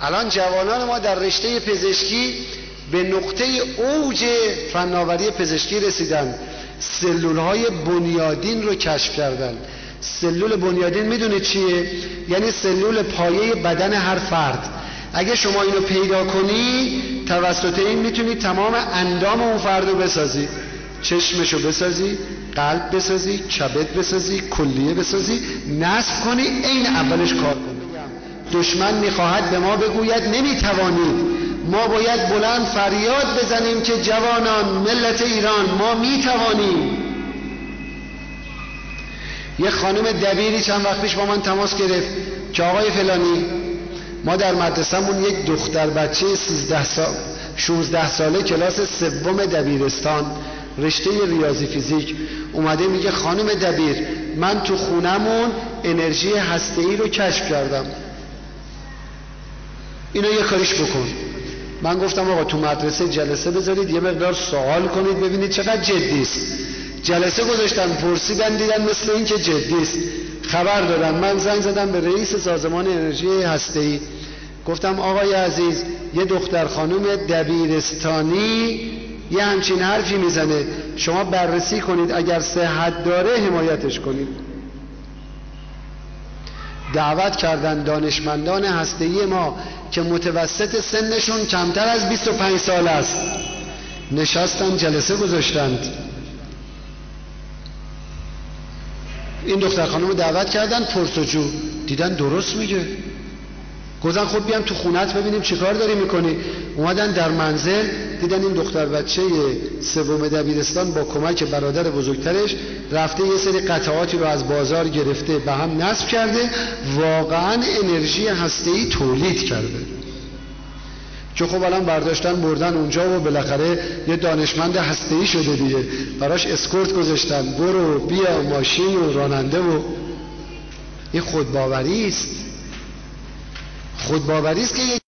الان جوانان ما در رشته پزشکی به نقطه اوج فناوری پزشکی رسیدن، سلولهای بنیادین رو کشف کردن. سلول بنیادین میدونید چیه؟ یعنی سلول پایه بدن هر فرد. اگه شما اینو پیدا کنی توسط این میتونی تمام اندام اون فرد رو بسازی، چشمشو بسازی، قلب بسازی، کبد بسازی، کلیه بسازی، نصب کنی، این اولش کار کنی. دشمن میخواهد به ما بگوید نمیتوانید. ما باید بلند فریاد بزنیم که جوانان، ملت ایران، ما میتوانیم. یه خانم دبیری چند وقت پیش با من تماس گرفت که آقای فلانی، ما در مدرسه‌مون یک دختر بچه 16 ساله کلاس سوم دبیرستان رشته ریاضی فیزیک اومده میگه خانم دبیر، من تو خونمون انرژی هسته‌ای رو کشف کردم، اینو یه کاریش بکن. من گفتم آقا تو مدرسه جلسه بذارید یه مقدار سوال کنید ببینید چقدر جدی است. جلسه گذاشتن، پرسیدن، دیدن مثل این که جدی است. خبر دادن، من زنگ زدم به رئیس سازمان انرژی هسته‌ای، گفتم آقای عزیز یه دختر خانم دبیرستانی یه همچین حرفی میزنه، شما بررسی کنید، اگر صحت داره حمایتش کنید. دعوت کردن دانشمندان هسته‌ای ما که متوسط سنشون کمتر از 25 سال است، نشستن جلسه گذاشتند. این دختر خانم رو دعوت کردن، پرسجو، دیدن درست میگه. گفتن خب بیام تو خونت ببینیم چیکار داری میکنی. اومدن در منزل، دیدن این دختر بچه سوم دبیرستان با کمک برادر بزرگترش رفته یه سری قطعاتی رو از بازار گرفته به هم نصب کرده، واقعا انرژی هسته‌ای تولید کرده. که خب الان برداشتن بردن اونجا و بالاخره یه دانشمند هسته‌ای شده دیگه، براش اسکورت گذاشتن، برو بیا، ماشین و راننده، و این خودباوری است. خودباوری است که